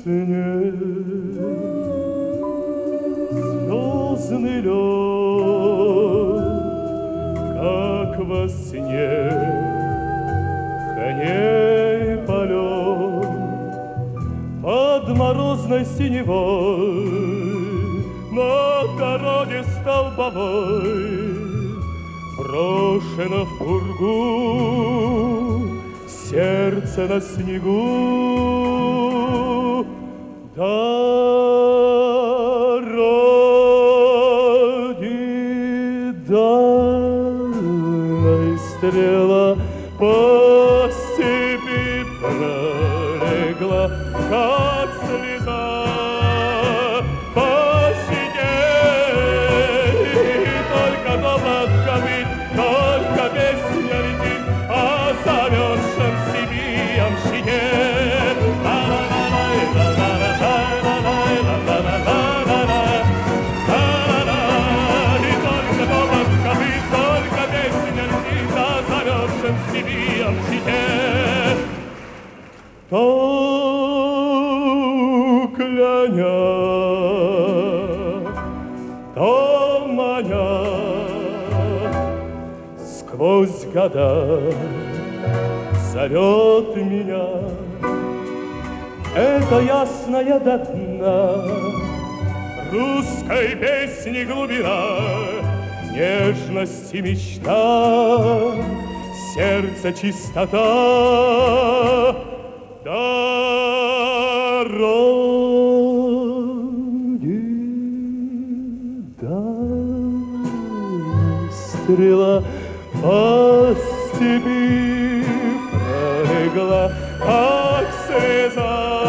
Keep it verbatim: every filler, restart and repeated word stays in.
сне звездный лед, как во сне коней полет под морозной синевой на дороге столбовой брошено в пургу сердце на снегу. Дороги дальной стрела по степи пролегла, как слеза по щеке, и только облако выть, только песня летит о замерзшем в Сибири ямщике. То кляня, то маня, сквозь года зовет меня. Это ясная до дна русской песни глубина, нежность и мечта, сердце чистота. Дороги дальней стрела по степи пролегла, как слеза